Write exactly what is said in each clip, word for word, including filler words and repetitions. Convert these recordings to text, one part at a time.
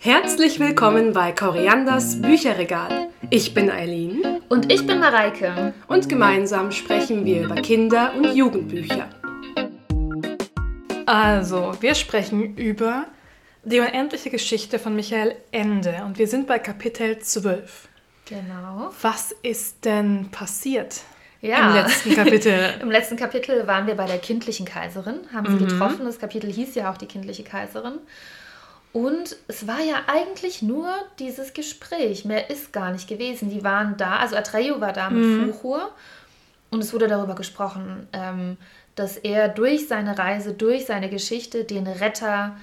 Herzlich willkommen bei Korianders Bücherregal. Ich bin Eileen. Und ich bin Mareike. Und gemeinsam sprechen wir über Kinder- und Jugendbücher. Also, wir sprechen über die unendliche Geschichte von Michael Ende. Und wir sind bei Kapitel zwölf. Genau. Was ist denn passiert Ja. im letzten Kapitel? Im letzten Kapitel waren wir bei der kindlichen Kaiserin, haben sie Mhm. getroffen. Das Kapitel hieß ja auch die kindliche Kaiserin. Und es war ja eigentlich nur dieses Gespräch. Mehr ist gar nicht gewesen. Die waren da, also Atreyu war da mit Mhm. Fuchur. Und es wurde darüber gesprochen, ähm, dass er durch seine Reise, durch seine Geschichte den Retter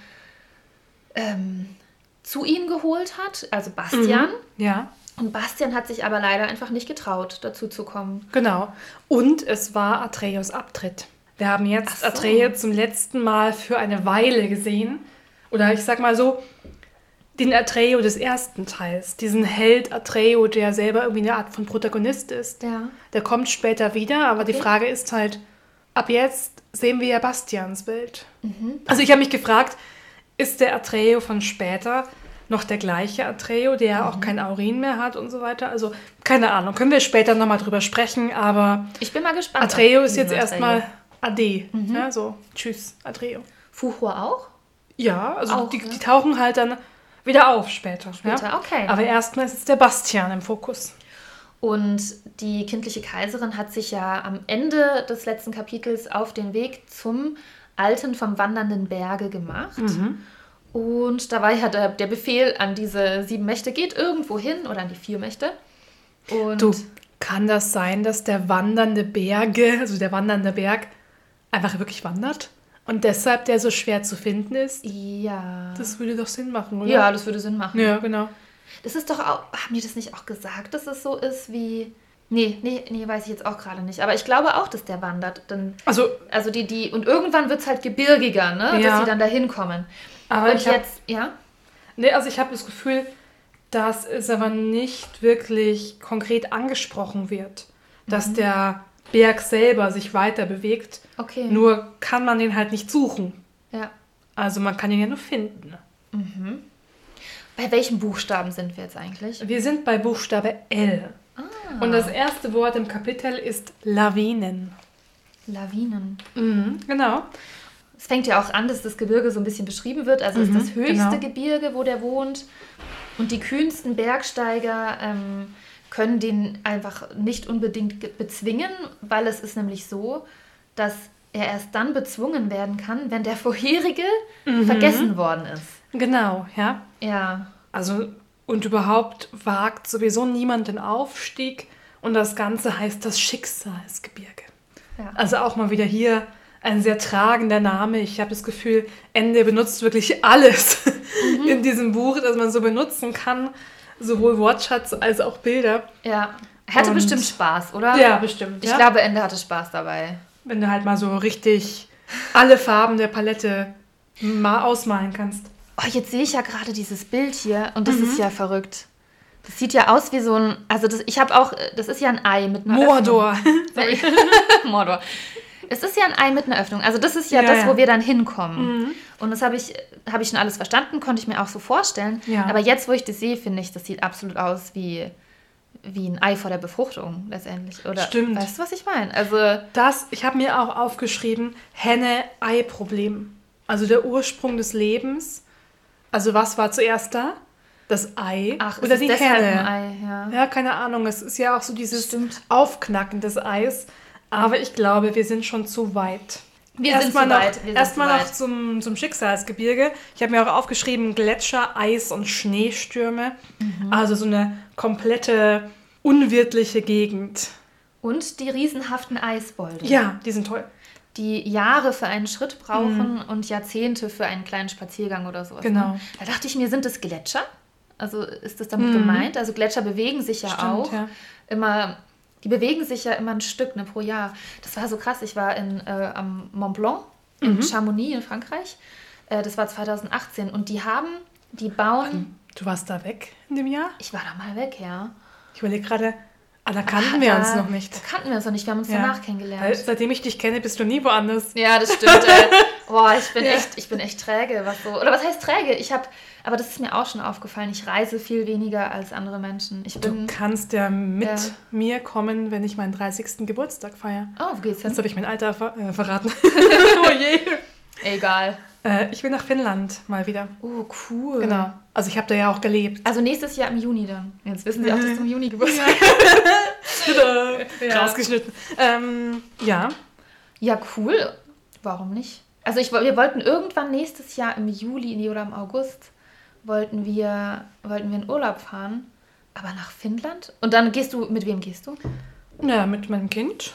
ähm, zu ihm geholt hat, also Bastian. Mhm. Ja. Und Bastian hat sich aber leider einfach nicht getraut, dazu zu kommen. Genau. Und es war Atreus Abtritt. Wir haben jetzt Ach so. Atreyu zum letzten Mal für eine Weile gesehen. Oder ich sag mal so, den Atreyu des ersten Teils. Diesen Held Atreyu, der selber irgendwie eine Art von Protagonist ist. Ja. Der kommt später wieder, aber die Okay. Frage ist halt, ab jetzt sehen wir ja Bastians Bild. Mhm. Also ich habe mich gefragt, ist der Atreyu von später noch der gleiche Atreyu, der auch kein Aurin mehr hat und so weiter? Also keine Ahnung, können wir später nochmal drüber sprechen, aber Ich bin mal gespannt. Atreyu auf ist jetzt diesen Atreyu. erstmal Ade. Ja, so, tschüss, Atreyu. Fuchur auch? Ja, also Auch, die, ne? die tauchen halt dann wieder auf später. Später, ja? okay. Aber erstmal ist der Bastian im Fokus. Und die kindliche Kaiserin hat sich ja am Ende des letzten Kapitels auf den Weg zum Alten vom wandernden Berge gemacht. Mhm. Und da war ja der, der Befehl an diese sieben Mächte, geht irgendwo hin, oder an die vier Mächte. Und Du, kann das sein, dass der wandernde Berge, also der wandernde Berg, einfach wirklich wandert? Und deshalb der so schwer zu finden ist? ja. Das würde doch Sinn machen, oder? ja, das würde Sinn machen. Ja, genau. Das ist doch auch, haben die das nicht auch gesagt, dass es so ist wie... Nee, nee, nee, weiß ich jetzt auch gerade nicht. Aber ich glaube auch, dass der wandert. Dann, Also, also die, die, und irgendwann wird es halt gebirgiger, ne? Ja. Dass sie dann da hinkommen. aber Und ich habe jetzt, ja? nee, also ich hab das Gefühl, dass es aber nicht wirklich konkret angesprochen wird, dass Mhm. der Berg selber sich weiter bewegt. Okay. Nur kann man den halt nicht suchen. Ja. Also man kann ihn ja nur finden. Bei welchen Buchstaben sind wir jetzt eigentlich? Wir sind bei Buchstabe L. Ah, Und das erste Wort im Kapitel ist Lawinen. Lawinen. Mhm, genau. Es fängt ja auch an, dass das Gebirge so ein bisschen beschrieben wird. Also Mhm, ist das höchste genau. Gebirge, wo der wohnt. Und die kühnsten Bergsteiger ähm, können den einfach nicht unbedingt ge- bezwingen, weil es ist nämlich so, dass er erst dann bezwungen werden kann, wenn der vorherige Mhm. vergessen worden ist. Genau, ja. Ja. Also, und überhaupt wagt sowieso niemand den Aufstieg. Und das Ganze heißt das Schicksalsgebirge. Ja. Also auch mal wieder hier ein sehr tragender Name. Ich habe das Gefühl, Ende benutzt wirklich alles in diesem Buch, das man so benutzen kann. Sowohl Wortschatz als auch Bilder. Ja. Er hatte Und- bestimmt Spaß, oder? Ja, bestimmt. Ich ja? glaube, Ende hatte Spaß dabei. Wenn du halt mal so richtig alle Farben der Palette mal ausmalen kannst. Oh, jetzt sehe ich ja gerade dieses Bild hier und das ist ja verrückt. Das sieht ja aus wie so ein, also das, ich habe auch, das ist ja ein Ei mit einer Mordor. Öffnung. Mordor. Es ist ja ein Ei mit einer Öffnung. Also das ist ja, Ja, das, ja. wo wir dann hinkommen. Und das habe ich, habe ich schon alles verstanden, konnte ich mir auch so vorstellen. Ja. Aber jetzt, wo ich das sehe, finde ich, das sieht absolut aus wie, wie ein Ei vor der Befruchtung letztendlich. Oder, Stimmt. Weißt du, was ich meine? Also, Das, ich habe mir auch aufgeschrieben, Henne-Ei-Problem. Also der Ursprung des Lebens. Also was war zuerst da? Das Ei ach, oder es die ist deshalb Henne? ein Ei, ja. Ja, keine Ahnung. Es ist ja auch so dieses Stimmt. Aufknacken des Eis. Aber ich glaube, wir sind schon zu weit. Wir sind Erstmal zu noch, weit. Wir sind erstmal zu noch weit. zum, zum Schicksalsgebirge. Ich habe mir auch aufgeschrieben, Gletscher, Eis und Schneestürme. Mhm. Also so eine komplette unwirtliche Gegend. Und die riesenhaften Eisbolde. Ja, die sind toll. Die Jahre für einen Schritt brauchen und Jahrzehnte für einen kleinen Spaziergang oder sowas. Genau. Ne? Da dachte ich mir, sind das Gletscher? Also ist das damit gemeint? Also Gletscher bewegen sich ja Stimmt, auch ja. immer, die bewegen sich ja immer ein Stück ne, pro Jahr. Das war so krass. Ich war in, äh, am Mont Blanc in Chamonix in Frankreich. Äh, das war zwanzig achtzehn und die haben, die bauen... Du warst da weg in dem Jahr? Ich war da mal weg, ja. Ich überlege gerade, ah, da kannten Ah, wir da- uns noch nicht. Da kannten wir uns noch nicht, wir haben uns Ja. danach kennengelernt. Weil, seitdem ich dich kenne, bist du nie woanders. Ja, das stimmt. äh, Boah, ich bin Ja. echt, ich bin echt träge, was so. Oder was heißt träge? Ich habe, aber das ist mir auch schon aufgefallen. Ich reise viel weniger als andere Menschen. Ich Du bin. kannst ja mit Ja. mir kommen, wenn ich meinen dreißigsten Geburtstag feiere. Oh, wo geht's hin? Jetzt habe ich mein Alter ver äh, verraten. Oh je. Egal. Äh, ich will nach Finnland mal wieder. Oh, cool. Genau. Also ich habe da ja auch gelebt. Also nächstes Jahr im Juni dann. Jetzt wissen Sie auch, dass du im Juni Geburtstag Ja. Rausgeschnitten. Ähm, ja. Ja, cool. Warum nicht? Also ich, wir wollten irgendwann nächstes Jahr im Juli nee, oder im August wollten wir, wollten wir in Urlaub fahren. Aber nach Finnland? Und dann gehst du, mit wem gehst du? Ja, mit meinem Kind.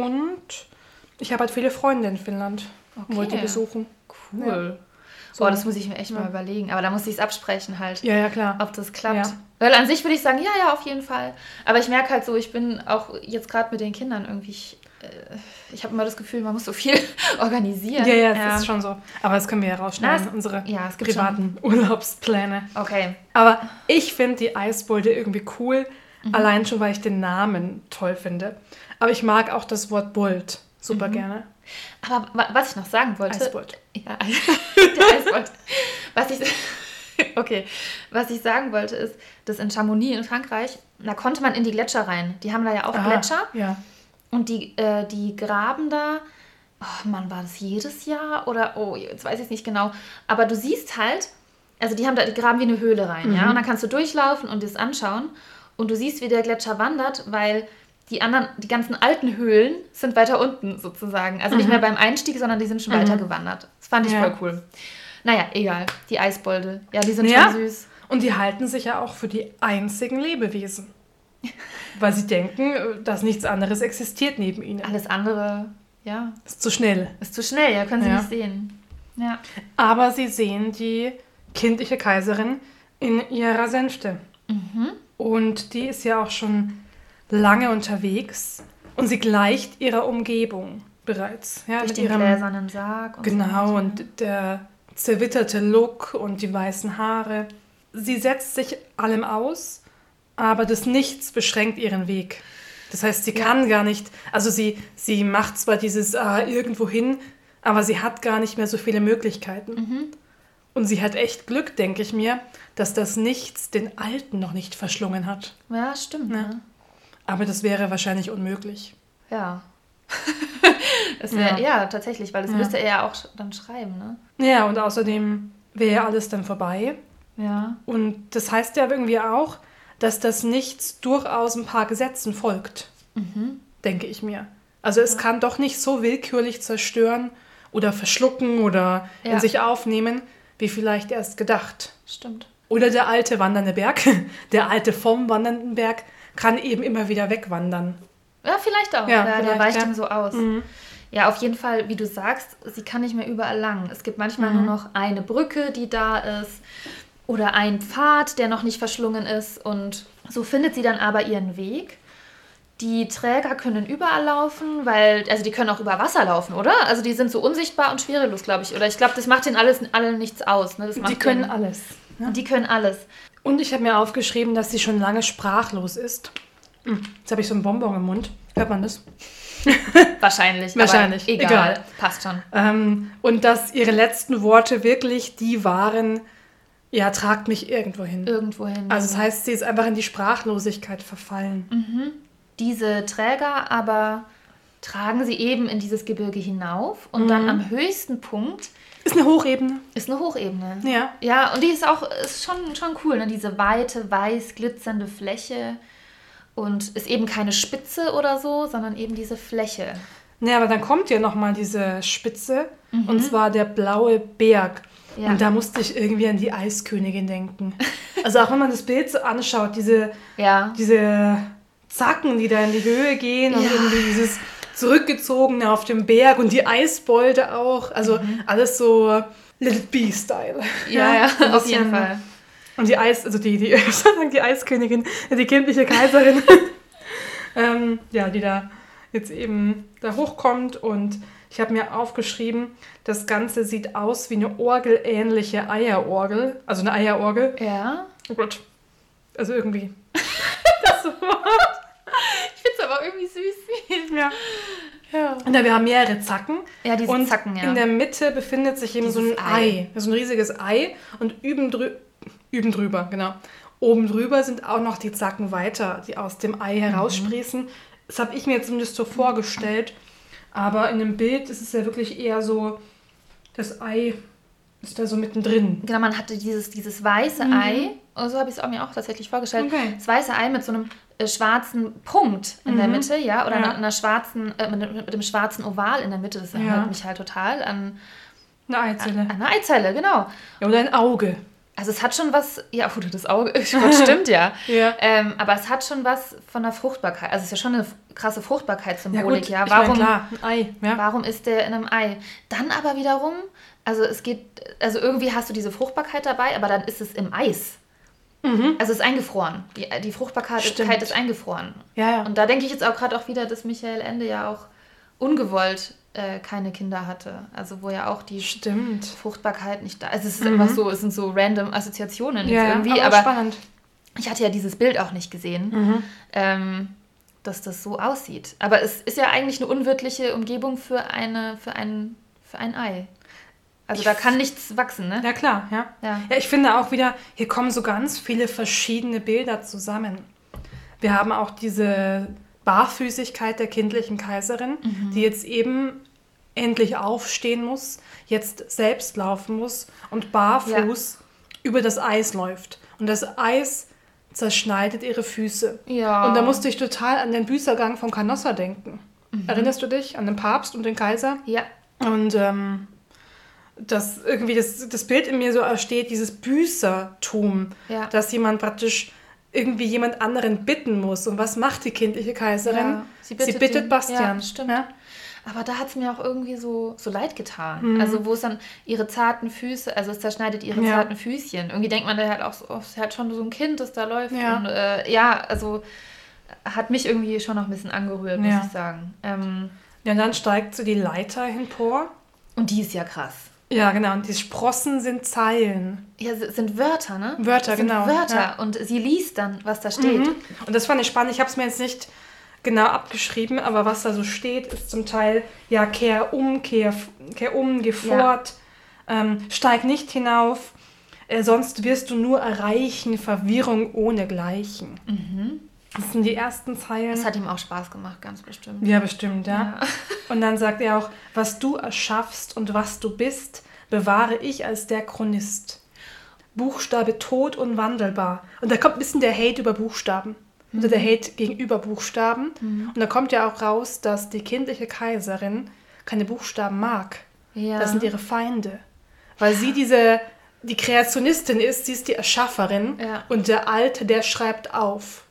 Und ich habe halt viele Freunde in Finnland. Okay. Wollte die besuchen. Cool. Ja. So. Boah, das muss ich mir echt Ja. mal überlegen. Aber da muss ich es absprechen halt, Ja, ja, klar. ob das klappt. Ja. Weil an sich würde ich sagen, ja, ja, auf jeden Fall. Aber ich merke halt so, ich bin auch jetzt gerade mit den Kindern irgendwie, ich, äh, ich habe immer das Gefühl, man muss so viel organisieren. Ja, ja, das ist schon so. Aber das können wir ja rausschneiden, Na, es- unsere ja, es gibt privaten Urlaubspläne. Okay. Aber ich finde die Eisbeute irgendwie cool, Mhm. allein schon, weil ich den Namen toll finde. Aber ich mag auch das Wort Bolt super Mhm. gerne. Aber wa- was ich noch sagen wollte. Eisbold. Ja, der Eisbold. Was ich, okay, was ich sagen wollte ist, dass in Chamonix in Frankreich, da konnte man in die Gletscher rein. Die haben da ja auch Ah, Gletscher Ja. und die, äh, die graben da, oh Mann, war das jedes Jahr oder, oh, jetzt weiß ich es nicht genau, aber du siehst halt, also die haben da, die graben wie eine Höhle rein, ja, und dann kannst du durchlaufen und das anschauen und du siehst, wie der Gletscher wandert, weil die anderen, die ganzen alten Höhlen sind weiter unten sozusagen. Also nicht mehr beim Einstieg, sondern die sind schon weiter gewandert. Das fand ich Ja. voll cool. Naja, egal. Die Eisbolde. Ja, die sind Ja. schon süß. Und die halten sich ja auch für die einzigen Lebewesen. Weil sie denken, dass nichts anderes existiert neben ihnen. Alles andere, ja, Ist zu schnell. ist zu schnell. Ja, können sie Ja. nicht sehen. Ja. Aber sie sehen die kindliche Kaiserin in ihrer Sänfte. Mhm. Und die ist ja auch schon lange unterwegs. Und sie gleicht ihrer Umgebung bereits. Ja, Durch mit den ihrem, gläsernen Sarg. Und Genau, so. und der zerwitterte Look und die weißen Haare. Sie setzt sich allem aus, aber das Nichts beschränkt ihren Weg. Das heißt, sie Ja. kann gar nicht, also sie, sie macht zwar dieses ah, irgendwo hin, aber sie hat gar nicht mehr so viele Möglichkeiten. Mhm. Und sie hat echt Glück, denke ich mir, dass das Nichts den Alten noch nicht verschlungen hat. Ja, stimmt. Ja. Ne? Aber das wäre wahrscheinlich unmöglich. Ja. das wär, ja. Ja. tatsächlich, weil das Ja. müsste er ja auch dann schreiben, ne? Ja, und außerdem wäre ja alles dann vorbei. Ja. Und das heißt ja irgendwie auch, dass das Nichts durchaus ein paar Gesetzen folgt, Mhm. denke ich mir. Also es kann doch nicht so willkürlich zerstören oder verschlucken oder Ja. in sich aufnehmen, wie vielleicht erst gedacht. Stimmt. Oder der alte wandernde Berg, der alte vom wandernden Berg, kann eben immer wieder wegwandern. Ja, vielleicht auch. Ja, Ja, der vielleicht, weicht ja. ihm so aus. Mhm. Ja, auf jeden Fall, wie du sagst, sie kann nicht mehr überall lang. Es gibt manchmal Mhm. nur noch eine Brücke, die da ist oder ein Pfad, der noch nicht verschlungen ist. Und so findet sie dann aber ihren Weg. Die Träger können überall laufen, weil, also die können auch über Wasser laufen, oder? Also die sind so unsichtbar und schwerelos, glaube ich. Oder ich glaube, das macht denen alles, allen nichts aus. Ne? Das Die macht können denen, alles. Ja. Die können alles. Und ich habe mir aufgeschrieben, dass sie schon lange sprachlos ist. Hm, Jetzt habe ich so einen Bonbon im Mund. Hört man das? Wahrscheinlich. Wahrscheinlich, Aber egal. egal. Passt schon. Ähm, und dass ihre letzten Worte wirklich die waren, ja, tragt mich irgendwo hin. Irgendwo hin. Also das heißt, sie ist einfach in die Sprachlosigkeit verfallen. Diese Träger aber tragen sie eben in dieses Gebirge hinauf und dann am höchsten Punkt Ist eine Hochebene. ist eine Hochebene. Ja. Ja, und die ist auch ist schon, schon cool, ne? Diese weite, weiß glitzernde Fläche und ist eben keine Spitze oder so, sondern eben diese Fläche. Naja, aber dann kommt ja nochmal diese Spitze, und zwar der blaue Berg. Ja. Und da musste ich irgendwie an die Eiskönigin denken. Also auch wenn man das Bild so anschaut, diese, Ja, diese Zacken, die da in die Höhe gehen und Ja. irgendwie dieses Zurückgezogene auf dem Berg und die Eisbolde auch. Also alles so Let It Be-Style. ja, ja, so ein auf jeden bisschen. Fall. Und die Eis, also die, die, ich soll sagen, die Eiskönigin, die kindliche Kaiserin, ähm, ja, die da jetzt eben da hochkommt. Und ich habe mir aufgeschrieben, das Ganze sieht aus wie eine orgelähnliche Eierorgel. Also eine Eierorgel. Ja. Oh Gott. Also irgendwie. Das Wort. Ich finde es aber irgendwie süß. Ja. Ja. Und da wir haben mehrere Zacken. Ja, diese und Zacken, ja. in der Mitte befindet sich eben Dieses so ein Ei. Ei. So ein riesiges Ei. Und üben, drü üben drüber, genau. Oben drüber sind auch noch die Zacken weiter, die aus dem Ei heraussprießen. Mhm. Das habe ich mir zumindest so vorgestellt. Aber in dem Bild ist es ja wirklich eher so, das Ei ist da so mittendrin. Genau, man hatte dieses, dieses weiße mhm. Ei, und so habe ich es mir auch tatsächlich vorgestellt, okay. Das weiße Ei mit so einem äh, schwarzen Punkt in mhm. der Mitte, ja, oder ja. Einer, einer schwarzen, äh, mit, mit dem schwarzen Oval in der Mitte, das erinnert ja. mich halt total an eine Eizelle. An, an eine Eizelle, genau. Ja, oder ein Auge. Also es hat schon was, ja, oder das Auge, das stimmt ja. ja. Ähm, aber es hat schon was von der Fruchtbarkeit. Also es ist ja schon eine krasse Fruchtbarkeitssymbolik, ja. Gut, ja. Warum, ich mein, klar, ein Ei. Ja. Warum ist der in einem Ei? Dann aber wiederum, also es geht, also irgendwie hast du diese Fruchtbarkeit dabei, aber dann ist es im Eis. Mhm. Also es ist eingefroren. Die, die Fruchtbarkeit stimmt. Ist eingefroren. Ja, ja. Und da denke ich jetzt auch gerade auch wieder, dass Michael Ende ja auch ungewollt äh, keine Kinder hatte. Also wo ja auch die Stimmt. Fruchtbarkeit nicht da ist. Also es ist mhm. einfach so, es sind so random Assoziationen ja, jetzt irgendwie. Aber, aber spannend. Ich hatte ja dieses Bild auch nicht gesehen, mhm. ähm, dass das so aussieht. Aber es ist ja eigentlich eine unwirtliche Umgebung für, eine, für, ein, für ein Ei. Also ich da kann nichts wachsen, ne? Ja, klar, ja. ja. Ja, ich finde auch wieder, hier kommen so ganz viele verschiedene Bilder zusammen. Wir haben auch diese Barfüßigkeit der kindlichen Kaiserin, mhm. die jetzt eben endlich aufstehen muss, jetzt selbst laufen muss und barfuß ja. über das Eis läuft. Und das Eis zerschneidet ihre Füße. Ja. Und da musste ich total an den Büßergang von Canossa denken. Mhm. Erinnerst du dich an den Papst und den Kaiser? Ja. Und ähm, dass irgendwie das, das Bild in mir so ersteht, dieses Büßertum, ja. dass jemand praktisch irgendwie jemand anderen bitten muss. Und was macht die kindliche Kaiserin? Ja, sie bittet, sie bittet ihn. Bastian. Ja, stimmt. Ja? Aber da hat es mir auch irgendwie so, so leid getan. Mhm. Also wo es dann ihre zarten Füße, also es zerschneidet ihre ja. zarten Füßchen. Irgendwie denkt man da halt auch so, oh, es ist halt schon so ein Kind, das da läuft. Ja, und, äh, ja also hat mich irgendwie schon noch ein bisschen angerührt, muss ja. ich sagen. Ähm, ja, und dann steigt so die Leiter empor. Und die ist ja krass. Ja, genau. Und die Sprossen sind Zeilen. Ja, sind Wörter, ne? Wörter, das sind genau. Wörter. Ja. Und sie liest dann, was da steht. Mhm. Und das fand ich spannend. Ich habe es mir jetzt nicht genau abgeschrieben, aber was da so steht, ist zum Teil, ja, kehr um, kehr, kehr um, geh fort, ja. ähm, steig nicht hinauf, äh, sonst wirst du nur erreichen Verwirrung ohnegleichen. Mhm. Das sind die ersten Zeilen. Das hat ihm auch Spaß gemacht, ganz bestimmt. Ja, bestimmt, ja. ja. Und dann sagt er auch, was du erschaffst und was du bist, bewahre ich als der Chronist. Buchstabe tot und wandelbar. Und da kommt ein bisschen der Hate über Buchstaben. Mhm. Oder der Hate gegenüber Buchstaben. Mhm. Und da kommt ja auch raus, dass die kindliche Kaiserin keine Buchstaben mag. Ja. Das sind ihre Feinde. Weil sie diese, die Kreationistin ist, sie ist die Erschafferin. Ja. Und der Alte, der schreibt auf.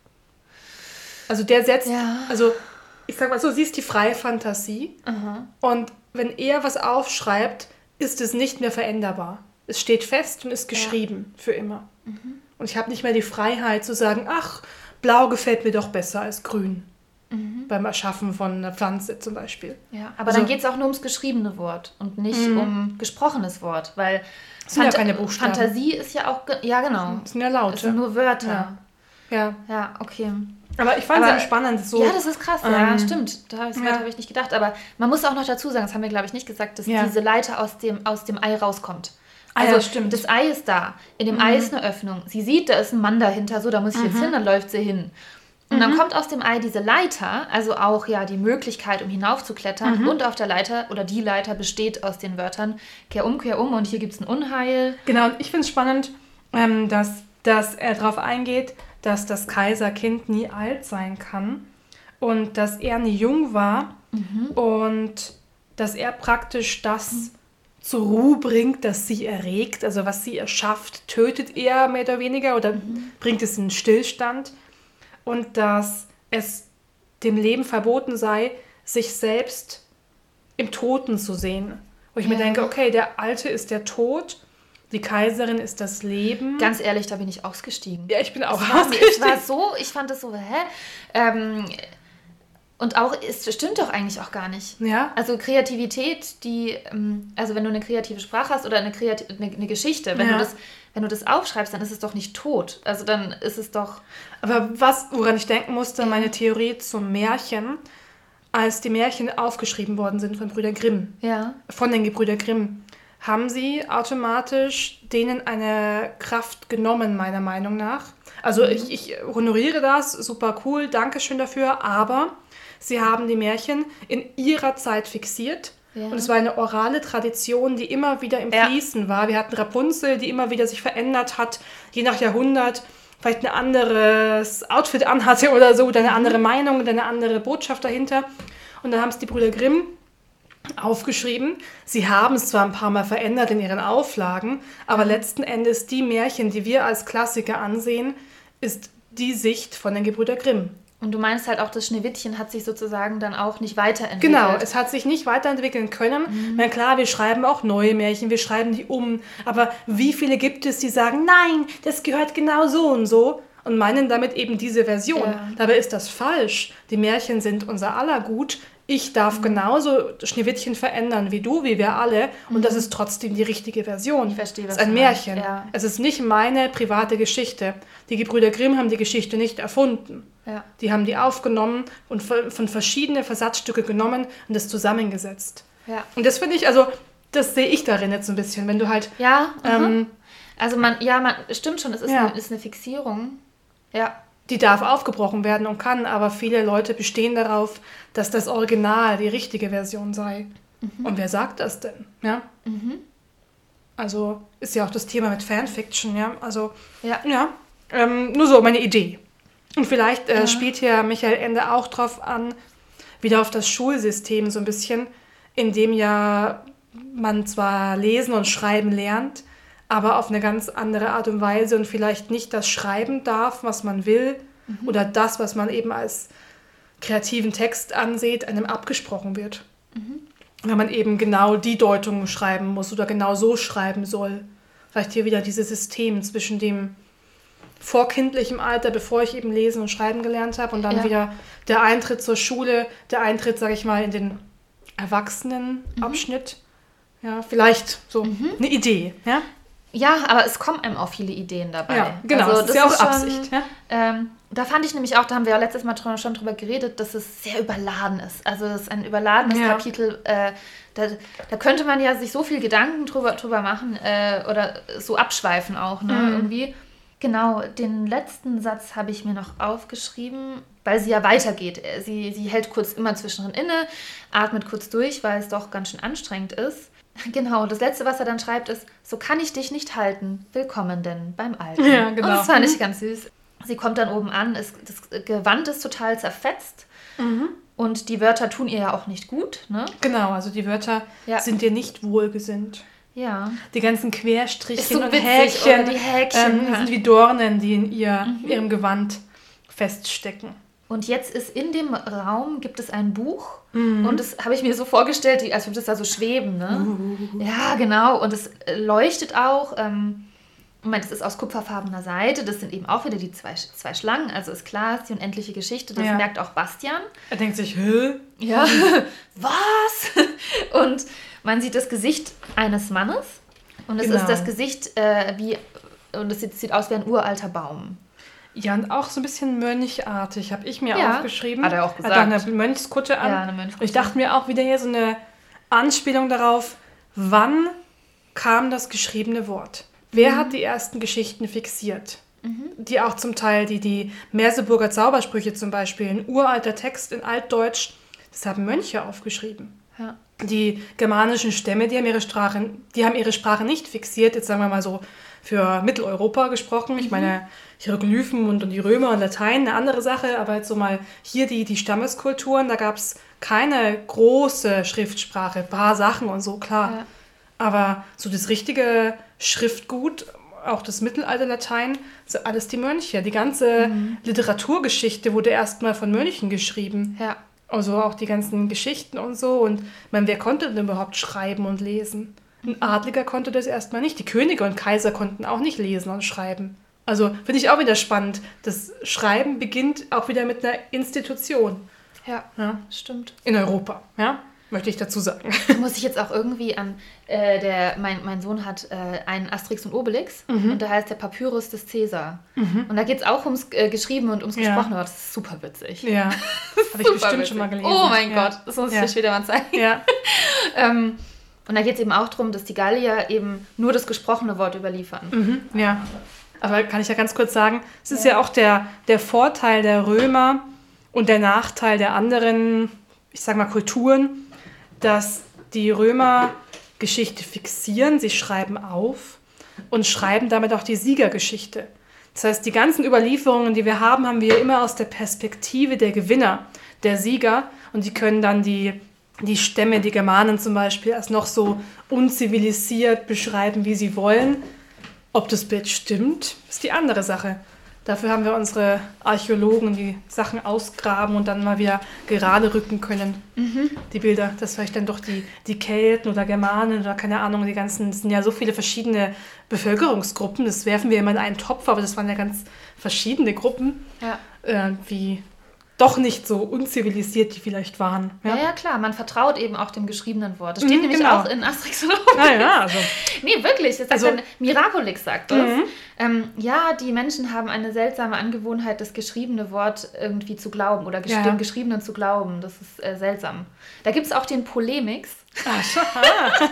Also der setzt, ja. also ich sag mal so, sie ist die freie Fantasie. Aha. Und wenn er was aufschreibt, ist es nicht mehr veränderbar. Es steht fest und ist geschrieben ja. für immer. Mhm. Und ich habe nicht mehr die Freiheit zu sagen, ach, blau gefällt mir doch besser als grün. Mhm. Beim Erschaffen von einer Pflanze zum Beispiel. Ja, aber also, dann geht es auch nur ums geschriebene Wort und nicht mhm. um gesprochenes Wort, weil es sind Phant- ja keine Buchstaben. Fantasie ist ja auch, ge- ja genau. Es sind ja Laute. Es sind nur Wörter. Ja, ja. ja okay. Aber ich fand es sehr spannend. So, ja, das ist krass, ähm, ja, stimmt. Da ja. habe ich nicht gedacht. Aber man muss auch noch dazu sagen, das haben wir, glaube ich, nicht gesagt, dass ja. diese Leiter aus dem, aus dem Ei rauskommt. Also ah, ja, stimmt. Das Ei ist da. In dem mhm. Ei ist eine Öffnung. Sie sieht, da ist ein Mann dahinter, so, da muss ich mhm. jetzt hin, dann läuft sie hin. Und mhm. dann kommt aus dem Ei diese Leiter, also auch ja die Möglichkeit, um hinaufzuklettern. Mhm. Und auf der Leiter, oder die Leiter besteht aus den Wörtern kehr um, kehr um und hier gibt es ein Unheil. Genau, und ich finde es spannend, ähm, dass, dass er darauf eingeht, dass das Kaiserkind nie alt sein kann und dass er nie jung war mhm. und dass er praktisch das mhm. zur Ruhe bringt, das sie erregt, also was sie erschafft, tötet er mehr oder weniger oder mhm. bringt es in Stillstand und dass es dem Leben verboten sei, sich selbst im Toten zu sehen. Wo ich ja. mir denke, okay, der Alte ist der Tod, die Kaiserin ist das Leben. Ganz ehrlich, da bin ich ausgestiegen. Ja, ich bin auch es war, ausgestiegen. Es war so, ich fand das so, hä? Ähm, und auch, es stimmt doch eigentlich auch gar nicht. Ja. Also Kreativität, die, also wenn du eine kreative Sprache hast oder eine, Kreativ- eine, eine Geschichte, wenn, ja. du das, wenn du das aufschreibst, dann ist es doch nicht tot. Also dann ist es doch... Aber was, woran ich denken musste, meine Theorie zum Märchen, als die Märchen aufgeschrieben worden sind von Brüder Grimm, Ja. von den Gebrüder Grimm, haben sie automatisch denen eine Kraft genommen, meiner Meinung nach. Also Mhm. ich, ich honoriere das, super cool, Dankeschön dafür, aber sie haben die Märchen in ihrer Zeit fixiert. Ja. Und es war eine orale Tradition, die immer wieder im Ja. Fließen war. Wir hatten Rapunzel, die immer wieder sich verändert hat, je nach Jahrhundert, vielleicht ein anderes Outfit anhatte oder so, oder eine andere Meinung oder eine andere Botschaft dahinter. Und dann haben es die Brüder Grimm aufgeschrieben. Sie haben es zwar ein paar Mal verändert in ihren Auflagen, aber letzten Endes die Märchen, die wir als Klassiker ansehen, ist die Sicht von den Gebrüder Grimm. Und du meinst halt auch, das Schneewittchen hat sich sozusagen dann auch nicht weiterentwickelt. Genau, es hat sich nicht weiterentwickeln können. Mhm. Na klar, wir schreiben auch neue Märchen, wir schreiben die um. Aber wie viele gibt es, die sagen, nein, das gehört genau so und so und meinen damit eben diese Version. Ja. Dabei ist das falsch. Die Märchen sind unser aller Gut. Ich darf mhm. genauso Schneewittchen verändern wie du, wie wir alle. Und mhm. das ist trotzdem die richtige Version. Ich verstehe, was es ist ein du meinst. Märchen. Ja. Es ist nicht meine private Geschichte. Die Gebrüder Grimm haben die Geschichte nicht erfunden. Ja. Die haben die aufgenommen und von verschiedenen Versatzstücke genommen und das zusammengesetzt. Ja. Und das finde ich, also das sehe ich darin jetzt ein bisschen, wenn du halt... Ja, ähm, also man, ja, man, stimmt schon, es ist, Ja. eine, ist eine Fixierung. Ja. die darf aufgebrochen werden und kann, aber viele Leute bestehen darauf, dass das Original die richtige Version sei. Mhm. Und wer sagt das denn? Ja? Mhm. Also ist ja auch das Thema mit Fanfiction, ja. Also, Ja. ja, ähm, nur so meine Idee. Und vielleicht äh, Ja. spielt hier Michael Ende auch drauf an, wieder auf das Schulsystem so ein bisschen, in dem ja man zwar lesen und schreiben lernt, aber auf eine ganz andere Art und Weise und vielleicht nicht das schreiben darf, was man will, mhm. oder das, was man eben als kreativen Text ansieht, einem abgesprochen wird. Mhm. Wenn man eben genau die Deutung schreiben muss oder genau so schreiben soll. Vielleicht hier wieder dieses System zwischen dem vorkindlichen Alter, bevor ich eben lesen und schreiben gelernt habe, und dann Ja. wieder der Eintritt zur Schule, der Eintritt, sage ich mal, in den Erwachsenenabschnitt. Mhm. Ja, vielleicht so mhm. eine Idee, ja? Ja, aber es kommen einem auch viele Ideen dabei. Ja, genau, also, das ist ja auch schon, Absicht. Ja? Ähm, da fand ich nämlich auch, da haben wir ja letztes Mal dr- schon drüber geredet, dass es sehr überladen ist. Also es ist ein überladenes Ja. Kapitel. Äh, da, da könnte man ja sich so viel Gedanken drüber, drüber machen äh, oder so abschweifen auch, ne, Mhm. irgendwie. Genau, den letzten Satz habe ich mir noch aufgeschrieben, weil sie ja weitergeht. Sie, sie hält kurz immer zwischendrin inne, atmet kurz durch, weil es doch ganz schön anstrengend ist. Genau, das Letzte, was er dann schreibt, ist, so kann ich dich nicht halten, willkommen denn beim Alten. Ja, genau. Und das fand ich ganz süß. Sie kommt dann oben an, ist, das Gewand ist total zerfetzt Mhm. und die Wörter tun ihr ja auch nicht gut, ne? Genau, also die Wörter Ja. sind dir nicht wohlgesinnt. Ja. Die ganzen Ist Querstrichchen so und witzig, Häkchen, oder die Häkchen, ähm, ja. sind wie Dornen, die in ihr, ihrem Gewand feststecken. Und jetzt ist in dem Raum, gibt es ein Buch Mhm. und das habe ich mir so vorgestellt, die- als würde es da so schweben, ne? Uh. Ja, genau. Und es äh, leuchtet auch. Ähm, Moment, es ist aus kupferfarbener Seite. Das sind eben auch wieder die zwei, zwei Schlangen. Also ist klar, es ist die unendliche Geschichte. Das Ja. merkt auch Bastian. Er denkt sich, hä? Ja. Was? Und man sieht das Gesicht eines Mannes. Und es Genau. ist das Gesicht äh, wie, und es sieht, sieht aus wie ein uralter Baum. Ja, und auch so ein bisschen mönchartig, habe ich mir Ja, aufgeschrieben. hat er auch Hat gesagt. auch eine Mönchskutte an. Ja, eine Mönchskutte. Und ich dachte mir auch wieder hier so eine Anspielung darauf, wann kam das geschriebene Wort? Wer Mhm. hat die ersten Geschichten fixiert? Die auch zum Teil, die, die Merseburger Zaubersprüche zum Beispiel, ein uralter Text in Altdeutsch, das haben Mönche aufgeschrieben. Ja. Die germanischen Stämme, die haben ihre Sprache, die haben ihre Sprache nicht fixiert, jetzt sagen wir mal so für Mitteleuropa gesprochen. Ich meine, Hieroglyphen und, und die Römer und Latein, eine andere Sache, aber jetzt so mal hier die, die Stammeskulturen, da gab es keine große Schriftsprache, ein paar Sachen und so, klar. Ja. Aber so das richtige Schriftgut, auch das Mittelalter-Latein, sind alles die Mönche. Die ganze Literaturgeschichte wurde erstmal von Mönchen geschrieben. Ja. Also auch die ganzen Geschichten und so. Und ich meine, wer konnte denn überhaupt schreiben und lesen? Ein Adliger konnte das erstmal nicht. Die Könige und Kaiser konnten auch nicht lesen und schreiben. Also finde ich auch wieder spannend. Das Schreiben beginnt auch wieder mit einer Institution. Ja, Ja, stimmt. in Europa. Ja? Möchte ich dazu sagen. Muss ich jetzt auch irgendwie an, äh, der, mein, mein Sohn hat äh, einen Asterix und Obelix mhm. und da heißt der Papyrus des Cäsar. Mhm. Und da geht es auch ums äh, Geschrieben und ums ja. Gesprochene Wort. Das ist super witzig. Ja, habe ich bestimmt witzig. schon mal gelesen. Oh mein ja. Gott, das muss ich ja. dir später mal zeigen. Ja. ähm, und da geht es eben auch darum, dass die Gallier eben nur das gesprochene Wort überliefern. Mhm. Ja, aber kann ich ja ganz kurz sagen, es ist ja, ja auch der, der Vorteil der Römer und der Nachteil der anderen, ich sag mal, Kulturen, dass die Römer Geschichte fixieren, sie schreiben auf und schreiben damit auch die Siegergeschichte. Das heißt, die ganzen Überlieferungen, die wir haben, haben wir immer aus der Perspektive der Gewinner, der Sieger. Und die können dann die, die Stämme, die Germanen zum Beispiel, als noch so unzivilisiert beschreiben, wie sie wollen. Ob das Bild stimmt, ist die andere Sache. Dafür haben wir unsere Archäologen, die Sachen ausgraben und dann mal wieder gerade rücken können, mhm. die Bilder. Dass vielleicht dann doch die, die Kelten oder Germanen oder keine Ahnung, die ganzen, es sind ja so viele verschiedene Bevölkerungsgruppen, das werfen wir immer in einen Topf, aber das waren ja ganz verschiedene Gruppen, ja. äh, wie doch nicht so unzivilisiert die vielleicht waren. Ja, ja, ja klar, man vertraut eben auch dem geschriebenen Wort. Das steht mhm, nämlich genau. auch in Asterix und Obelix. Ah, ja, also. Nee, wirklich, das sagt also, dann, Miraculix sagt das. Mhm. Ähm, ja, die Menschen haben eine seltsame Angewohnheit, das geschriebene Wort irgendwie zu glauben oder ges- ja. dem Geschriebenen zu glauben. Das ist äh, seltsam. Da gibt es auch den Polemix. Ach,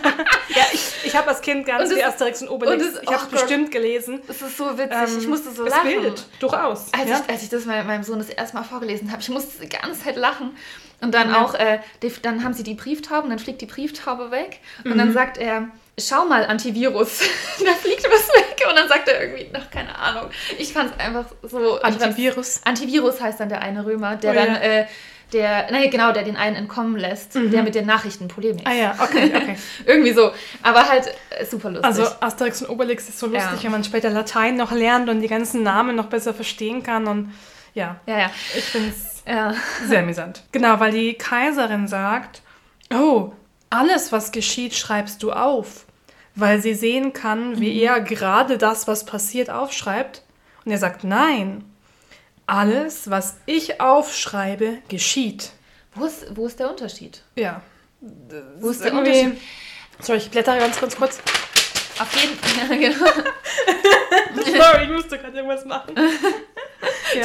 ja, ich, ich habe als Kind ganz viel Asterix und Obelix. Und das, ich habe es bestimmt gelesen. Es ist so witzig, ähm, ich musste so es lachen. Es bildet durchaus. Als, ja? ich, als ich das meinem Sohn das erste Mal vorgelesen habe, ich musste die ganze Zeit lachen. Und dann ja. auch, äh, die, dann haben sie die Brieftauben, dann fliegt die Brieftaube weg. Und mhm. dann sagt er, schau mal, Antivirus. Da fliegt was weg. Und dann sagt er irgendwie, noch keine Ahnung. Ich fand es einfach so... Antivirus? Antivirus heißt dann der eine Römer, der oh, dann... Ja. Äh, Der, nein, genau, der den einen entkommen lässt, mhm. der mit den Nachrichten Polemik. Ah ja, okay, okay. Irgendwie so, aber halt äh, super lustig. Also Asterix und Obelix ist so lustig, ja. wenn man später Latein noch lernt und die ganzen Namen noch besser verstehen kann und ja, ja, ja. ich finde es ja. sehr amüsant. Genau, weil die Kaiserin sagt, oh, alles, was geschieht, schreibst du auf, weil sie sehen kann, wie mhm. er gerade das, was passiert, aufschreibt und er sagt, nein, alles, was ich aufschreibe, geschieht. Wo ist, wo ist der Unterschied? Ja. Wo ist der Unterschied? Sorry, ich blättere ganz, ganz kurz. Auf jeden Fall, ja, genau. Sorry, ich musste gerade irgendwas machen. Ja.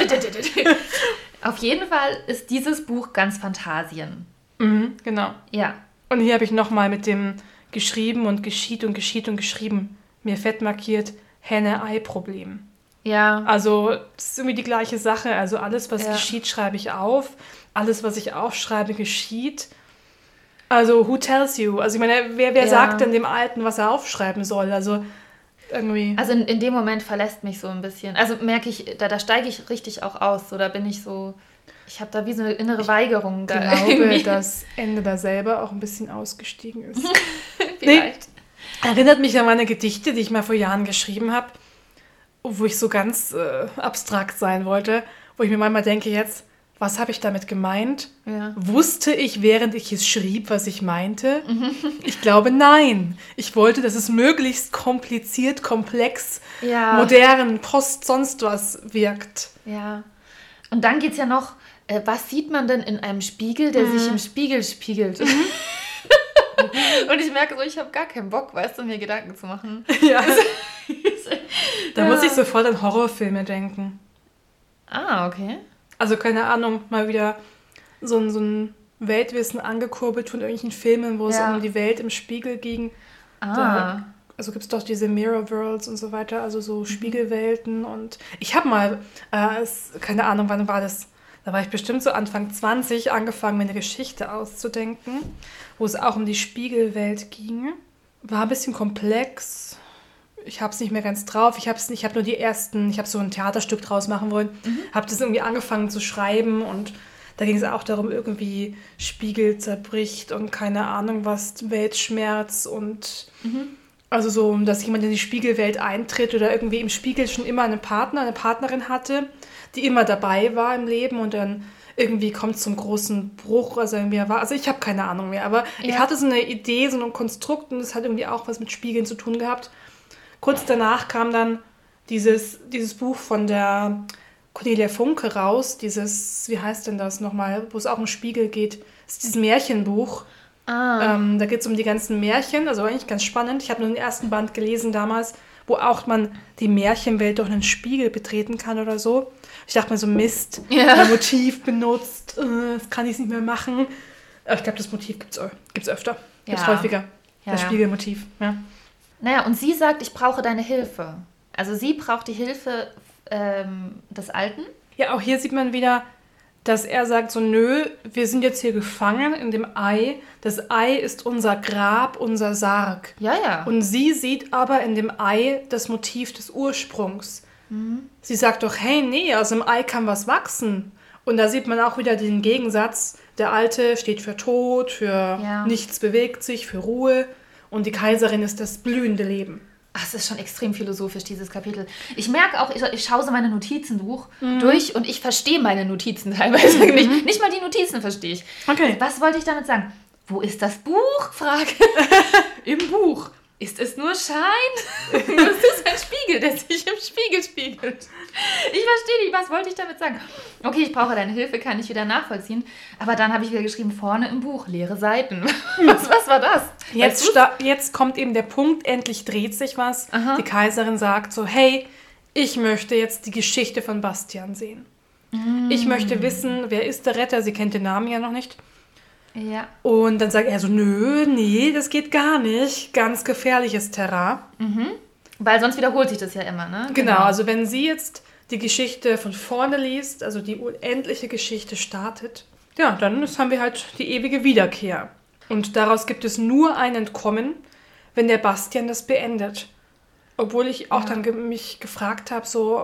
Auf jeden Fall ist dieses Buch ganz Phantasien. Mhm, genau. Ja. Und hier habe ich nochmal mit dem geschrieben und geschieht und geschieht und geschrieben. Mir fett markiert Henne-Ei-Problem. Ja. Also, das ist irgendwie die gleiche Sache. Also, alles, was ja. geschieht, schreibe ich auf. Alles, was ich aufschreibe, geschieht. Also, who tells you? Also, ich meine, wer, wer ja. sagt denn dem Alten, was er aufschreiben soll? Also, irgendwie... Also, in, in dem Moment verlässt mich so ein bisschen. Also, merke ich, da, da steige ich richtig auch aus. So, da bin ich so... Ich habe da wie so eine innere Weigerung. Ich da glaube, irgendwie. dass Ende da selber auch ein bisschen ausgestiegen ist. Vielleicht. Nee, erinnert mich an meine Gedichte, die ich mal vor Jahren geschrieben habe, wo ich so ganz äh, abstrakt sein wollte, wo ich mir manchmal denke jetzt, was habe ich damit gemeint? Ja. Wusste ich, während ich es schrieb, was ich meinte? Ich glaube, nein. Ich wollte, dass es möglichst kompliziert, komplex, ja. modern, post sonst was wirkt. Ja. Und dann geht es ja noch, äh, was sieht man denn in einem Spiegel, der mhm. sich im Spiegel spiegelt? Mhm. Und ich merke so, ich habe gar keinen Bock, weißt du, mir Gedanken zu machen. Ja. Da ja. muss ich sofort an Horrorfilme denken. Ah, okay. Also keine Ahnung, mal wieder so ein, so ein Weltwissen angekurbelt von irgendwelchen Filmen, wo ja. es um die Welt im Spiegel ging. Ah. Da, also gibt es doch diese Mirror Worlds und so weiter, also so mhm. Spiegelwelten. Und ich habe mal, äh, es, keine Ahnung, wann war das? Da war ich bestimmt so Anfang zwanzig, angefangen, mir eine Geschichte auszudenken, wo es auch um die Spiegelwelt ging. War ein bisschen komplex. Ich habe es nicht mehr ganz drauf. Ich habe ich hab nur die ersten, ich habe so ein Theaterstück draus machen wollen. Mhm. Habe das irgendwie angefangen zu schreiben und da ging es auch darum, irgendwie Spiegel zerbricht und keine Ahnung was, Weltschmerz und mhm. also so, dass jemand in die Spiegelwelt eintritt oder irgendwie im Spiegel schon immer einen Partner, eine Partnerin hatte, die immer dabei war im Leben und dann irgendwie kommt zum großen Bruch, also irgendwie war, also ich habe keine Ahnung mehr, aber ja. ich hatte so eine Idee, so ein Konstrukt und das hat irgendwie auch was mit Spiegeln zu tun gehabt. Kurz danach kam dann dieses, dieses Buch von der Cornelia Funke raus, dieses, wie heißt denn das nochmal, wo es auch um Spiegel geht, das ist dieses Märchenbuch. Ah. Ähm, da geht es um die ganzen Märchen, also eigentlich ganz spannend. Ich habe nur den ersten Band gelesen damals, wo auch man die Märchenwelt durch einen Spiegel betreten kann oder so. Ich dachte mir so, Mist, Ja. ein Motiv benutzt, äh, das kann ich nicht mehr machen. Aber ich glaube, das Motiv gibt es gibt's öfter, gibt es Ja. häufiger, Ja, das ja. Spiegelmotiv. Ja. Naja, und sie sagt, ich brauche deine Hilfe. Also sie braucht die Hilfe ähm, des Alten. ja, auch hier sieht man wieder, dass er sagt so, nö, wir sind jetzt hier gefangen in dem Ei. Das Ei ist unser Grab, unser Sarg. Ja, ja. Und sie sieht aber in dem Ei das Motiv des Ursprungs. Mhm. Sie sagt doch, hey, nee, aus dem Ei kann was wachsen. Und da sieht man auch wieder den Gegensatz. Der Alte steht für Tod, für Ja. nichts bewegt sich, für Ruhe. Und die Kaiserin ist das blühende Leben. Ach, es ist schon extrem philosophisch, dieses Kapitel. Ich merke auch, ich, ich schaue so meine Notizen durch, Mhm. durch und ich verstehe meine Notizen teilweise nicht. Nicht mal die Notizen verstehe ich. Okay. Was wollte ich damit sagen? Wo ist das Buch? Frage. Im Buch. Ist es nur Schein? Ist es ein Spiegel, der sich im Spiegel spiegelt? Ich verstehe nicht, was wollte ich damit sagen? Okay, ich brauche deine Hilfe, kann ich wieder nachvollziehen. Aber dann habe ich wieder geschrieben, vorne im Buch, leere Seiten. Was, was war das? Jetzt, Weißt du's? sta- jetzt kommt eben der Punkt, endlich dreht sich was. Aha. Die Kaiserin sagt so, hey, ich möchte jetzt die Geschichte von Bastian sehen. Mm. Ich möchte wissen, wer ist der Retter? Sie kennt den Namen ja noch nicht. Ja. Und dann sagt er so, nö, nee, das geht gar nicht. Ganz gefährliches Terrain. Weil sonst wiederholt sich das ja immer, ne? Genau, also wenn sie jetzt die Geschichte von vorne liest, also die unendliche Geschichte startet, ja, dann ist- haben wir halt die ewige Wiederkehr. Und daraus gibt es nur ein Entkommen, wenn der Bastian das beendet. Obwohl ich auch Ja. dann ge- mich gefragt habe, so,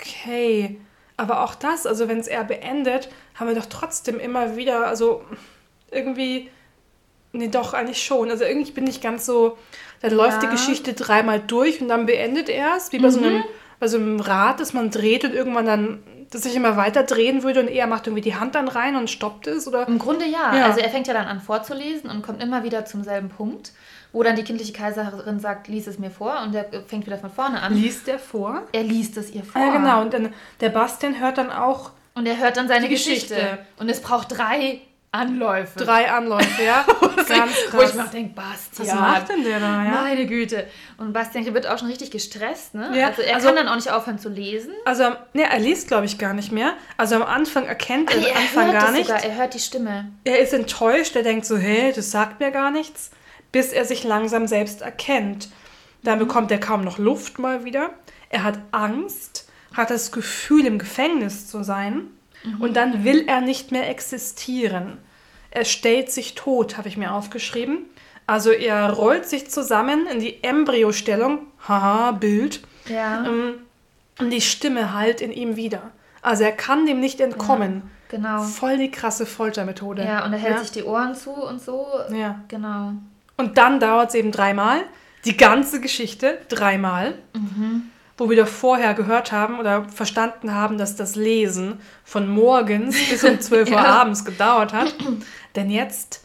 okay, aber auch das, also wenn es er beendet, haben wir doch trotzdem immer wieder, also irgendwie, nee, doch, eigentlich schon. Also irgendwie bin ich ganz so, dann läuft die Ja. Geschichte dreimal durch und dann beendet er es, wie bei so einem, bei so einem Rad, das man dreht und irgendwann dann, das sich immer weiter drehen würde und er macht irgendwie die Hand dann rein und stoppt es, oder? Im Grunde ja. Ja. Also er fängt ja dann an vorzulesen und kommt immer wieder zum selben Punkt, wo dann die kindliche Kaiserin sagt, lies es mir vor und er fängt wieder von vorne an. Liest er vor? Er liest es ihr vor. Ja, genau. Und dann der Bastian hört dann auch Und er hört dann seine Die Geschichte. Geschichte. Und es braucht drei Anläufe. drei Anläufe, ja. Ganz Wo ich krass. mir auch denke, Bastian. Was macht denn der da, ja? Meine Güte. Und Bastian wird auch schon richtig gestresst, ne? Ja, also er also- kann dann auch nicht aufhören zu lesen. Also, ne, er liest, glaube ich, gar nicht mehr. Also am Anfang erkennt er Nee, am Anfang hört gar es nicht. sogar. Er hört die Stimme. Er ist enttäuscht, er denkt so, hey, das sagt mir gar nichts, bis er sich langsam selbst erkennt. Dann bekommt er kaum noch Luft mal wieder. Er hat Angst, hat das Gefühl, im Gefängnis zu sein. Und dann will er nicht mehr existieren. Er stellt sich tot, habe ich mir aufgeschrieben. Also er rollt sich zusammen in die Embryostellung, haha, Bild, Ja, ähm, und die Stimme hallt in ihm wieder. Also er kann dem nicht entkommen. genau. Voll die krasse Foltermethode. Ja, und er hält ja. sich die Ohren zu und so. Ja. Genau. Und dann dauert es eben dreimal. Die ganze Geschichte dreimal. Wo wir doch vorher gehört haben oder verstanden haben, dass das Lesen von morgens bis um zwölf Uhr Ja. abends gedauert hat. Denn jetzt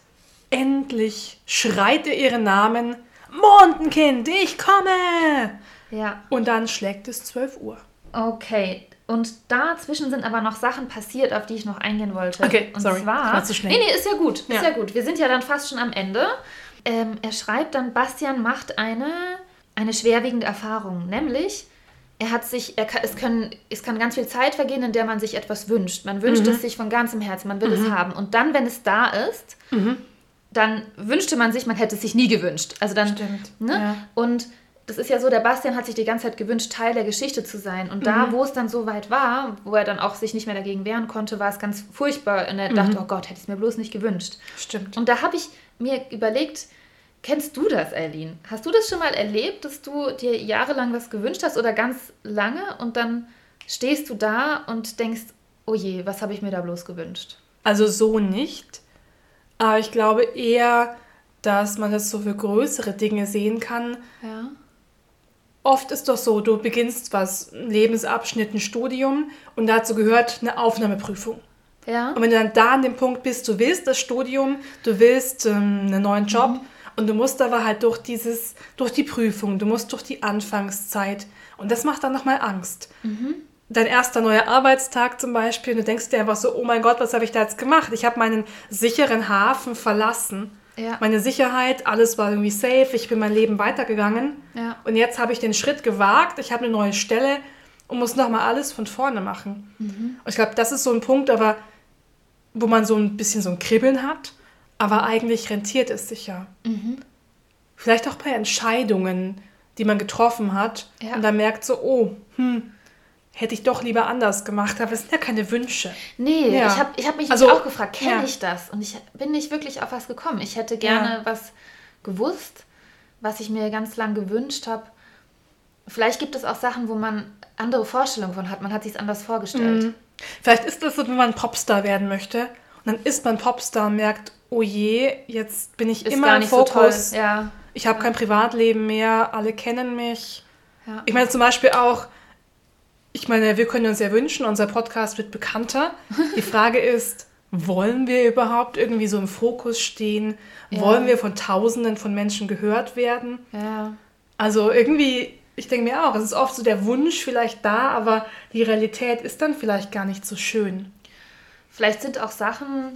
endlich schreit er ihren Namen: Mondenkind, ich komme! Ja, Und dann schlägt es zwölf Uhr. okay. Und dazwischen sind aber noch Sachen passiert, auf die ich noch eingehen wollte. Okay, und sorry, zwar, das war zu schnell. Nee, nee, ist ja gut. Ist Ja. ja, gut. Wir sind ja dann fast schon am Ende. Ähm, er schreibt dann, Bastian macht eine, eine schwerwiegende Erfahrung. Nämlich, er hat sich, er kann, es, können, es kann ganz viel Zeit vergehen, in der man sich etwas wünscht. Man wünscht es sich von ganzem Herzen, man will es haben. Und dann, wenn es da ist, dann wünschte man sich, man hätte es sich nie gewünscht. Also dann, Stimmt, ne? ja. Und das ist ja so, der Bastian hat sich die ganze Zeit gewünscht, Teil der Geschichte zu sein. Und da, wo es dann so weit war, wo er dann auch sich nicht mehr dagegen wehren konnte, war es ganz furchtbar. Und er dachte, oh Gott, hätte ich es mir bloß nicht gewünscht. Stimmt. Und da habe ich mir überlegt, kennst du das, Eileen? Hast du das schon mal erlebt, dass du dir jahrelang was gewünscht hast oder ganz lange und dann stehst du da und denkst, oh je, was habe ich mir da bloß gewünscht? Also so nicht. Aber ich glaube eher, dass man das so für größere Dinge sehen kann. Ja. Oft ist doch so, du beginnst was, einen Lebensabschnitt, ein Studium und dazu gehört eine Aufnahmeprüfung. Ja. Und wenn du dann da an dem Punkt bist, du willst das Studium, du willst ähm, einen neuen Job Mhm. und du musst aber halt durch dieses, durch die Prüfung, du musst durch die Anfangszeit und das macht dann nochmal Angst. Mhm. Dein erster neuer Arbeitstag zum Beispiel, du denkst dir einfach so, oh mein Gott, was habe ich da jetzt gemacht? Ich habe meinen sicheren Hafen verlassen Ja. Meine Sicherheit, alles war irgendwie safe, ich bin mein Leben weitergegangen. Ja. Und jetzt habe ich den Schritt gewagt, ich habe eine neue Stelle und muss nochmal alles von vorne machen. Mhm. Und ich glaube, das ist so ein Punkt, aber wo man so ein bisschen so ein Kribbeln hat, aber eigentlich rentiert es sich ja. Mhm. Vielleicht auch bei Entscheidungen, die man getroffen hat ja. und dann merkt so, oh, hm, hätte ich doch lieber anders gemacht, aber es sind ja keine Wünsche. Nee, ja. ich habe ich hab mich also, auch gefragt, kenne ja. ich das? Und ich bin nicht wirklich auf was gekommen. Ich hätte gerne ja. was gewusst, was ich mir ganz lang gewünscht habe. Vielleicht gibt es auch Sachen, wo man andere Vorstellungen von hat. Man hat sich es anders vorgestellt. Mhm. Vielleicht ist das so, wenn man Popstar werden möchte und dann ist man Popstar und merkt, oh je, jetzt bin ich ist immer gar im nicht Fokus. So toll. Ja. Ich habe ja. kein Privatleben mehr, alle kennen mich. Ja. Ich meine zum Beispiel auch, ich meine, wir können uns ja wünschen, unser Podcast wird bekannter. Die Frage ist, wollen wir überhaupt irgendwie so im Fokus stehen? Ja. Wollen wir von Tausenden von Menschen gehört werden? Ja. Also irgendwie, ich denke mir auch, es ist oft so der Wunsch vielleicht da, aber die Realität ist dann vielleicht gar nicht so schön. Vielleicht sind auch Sachen,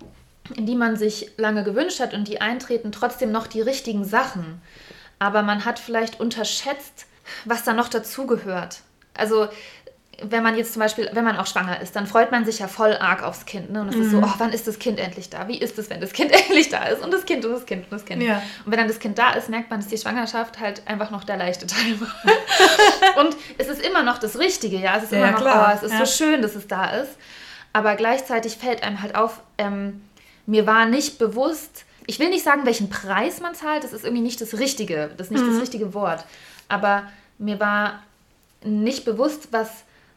in die man sich lange gewünscht hat und die eintreten, trotzdem noch die richtigen Sachen. Aber man hat vielleicht unterschätzt, was da noch dazugehört. Also wenn man jetzt zum Beispiel, wenn man auch schwanger ist, dann freut man sich ja voll arg aufs Kind. Ne? Und es mhm. ist so, oh, wann ist das Kind endlich da? Wie ist es, wenn das Kind endlich da ist? Und das Kind und das Kind und das Kind. Ja. Und wenn dann das Kind da ist, merkt man, dass die Schwangerschaft halt einfach noch der leichte Teil war. Und es ist immer noch das Richtige, ja. Es ist ja, immer noch, klar. oh, es ist ja. so schön, dass es da ist. Aber gleichzeitig fällt einem halt auf, ähm, mir war nicht bewusst, ich will nicht sagen, welchen Preis man zahlt, das ist irgendwie nicht das Richtige, das ist nicht mhm. das richtige Wort. Aber mir war nicht bewusst, was,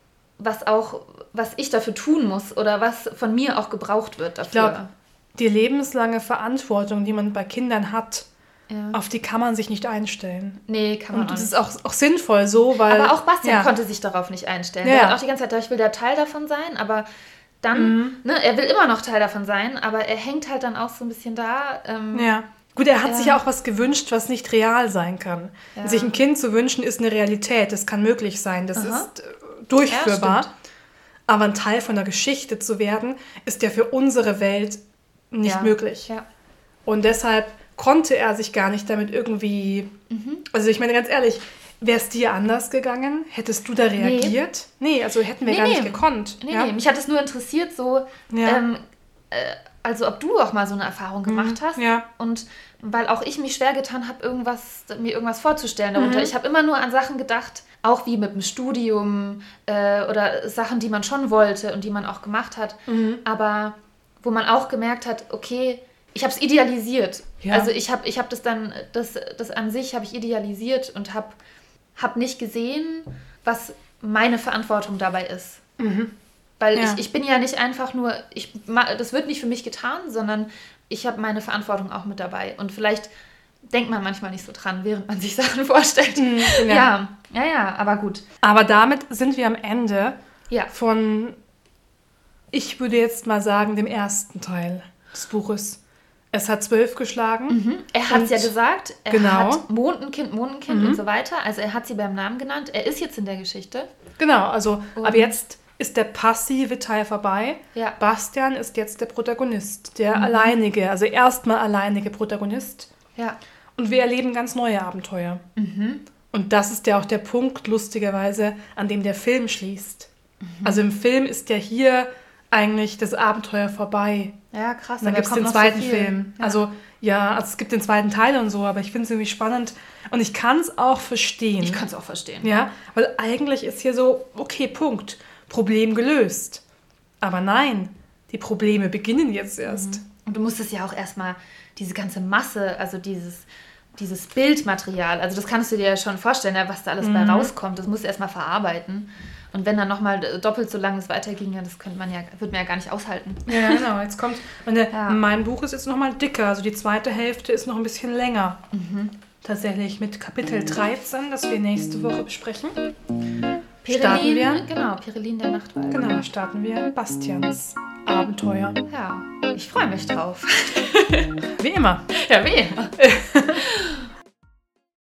was auch, was ich dafür tun muss oder was von mir auch gebraucht wird dafür. Ich glaube, die lebenslange Verantwortung, die man bei Kindern hat, ja. auf die kann man sich nicht einstellen. Nee, kann man Und auch das nicht. ist auch, auch sinnvoll so, weil... Aber auch Bastian ja. konnte sich darauf nicht einstellen. Ja. Der hat auch die ganze Zeit gedacht, ich will der Teil davon sein, aber dann, mhm. ne, er will immer noch Teil davon sein, aber er hängt halt dann auch so ein bisschen da. Ähm, ja. Gut, er hat ja. sich ja auch was gewünscht, was nicht real sein kann. Ja. Sich ein Kind zu wünschen, ist eine Realität. Das kann möglich sein. Das Aha. ist äh, durchführbar. Ja, aber ein Teil von der Geschichte zu werden, ist ja für unsere Welt nicht ja. möglich. Ja. Und deshalb konnte er sich gar nicht damit irgendwie... Mhm. Also ich meine ganz ehrlich, wäre es dir anders gegangen? Hättest du da reagiert? Nee, nee also hätten wir nee, gar nee. nicht gekonnt. Nee, ja? nee, mich hat es nur interessiert, so... Ja. Ähm, äh, also ob du auch mal so eine Erfahrung gemacht hast. Ja. Und weil auch ich mich schwer getan habe, irgendwas, mir irgendwas vorzustellen darunter. Mhm. Ich habe immer nur an Sachen gedacht, auch wie mit dem Studium äh, oder Sachen, die man schon wollte und die man auch gemacht hat. Mhm. Aber wo man auch gemerkt hat, okay, ich habe es idealisiert. Ja. Also ich habe ich hab das dann, das, das an sich habe ich idealisiert und habe hab nicht gesehen, was meine Verantwortung dabei ist. Mhm. Weil ja. ich, ich bin ja nicht einfach nur, ich, das wird nicht für mich getan, sondern ich habe meine Verantwortung auch mit dabei. Und vielleicht denkt man manchmal nicht so dran, während man sich Sachen vorstellt. Mhm, ja. ja, ja, ja, aber gut. Aber damit sind wir am Ende ja. von, ich würde jetzt mal sagen, dem ersten Teil des Buches. Es hat zwölf geschlagen. Mhm. Er hat es ja gesagt. Er genau. hat Mondenkind, Mondenkind mhm. und so weiter. Also er hat sie beim Namen genannt. Er ist jetzt in der Geschichte. Genau, also und ab jetzt ist der passive Teil vorbei. Ja. Bastian ist jetzt der Protagonist, der Mhm. alleinige, also erstmal alleinige Protagonist. Ja. Und wir erleben ganz neue Abenteuer. Mhm. Und das ist ja auch der Punkt, lustigerweise, an dem der Film schließt. Mhm. Also im Film ist ja hier eigentlich das Abenteuer vorbei. Ja, krass. Und dann gibt es den zweiten so Film. Ja. Also ja, also es gibt den zweiten Teil und so, aber ich finde es irgendwie spannend. Und ich kann es auch verstehen. Ich kann es auch verstehen. Ja, weil eigentlich ist hier so, okay, Punkt. Problem gelöst. Aber nein, die Probleme beginnen jetzt erst. Mhm. Und du musstest ja auch erstmal diese ganze Masse, also dieses, dieses Bildmaterial, also das kannst du dir ja schon vorstellen, was da alles mhm. bei rauskommt, das musst du erstmal verarbeiten. Und wenn dann nochmal doppelt so lange es weiterging, ja, das könnte man ja, würde man ja gar nicht aushalten. Ja, genau. Jetzt kommt, meine, ja. mein Buch ist jetzt nochmal dicker, also die zweite Hälfte ist noch ein bisschen länger. Mhm. Tatsächlich mit Kapitel dreizehn, das wir nächste Woche besprechen. Pirelin, starten wir, genau, Pirelin der Nachtwald. Genau, starten wir Bastians Abenteuer. Ja, ich freue mich drauf. Wie immer. Ja, wie immer.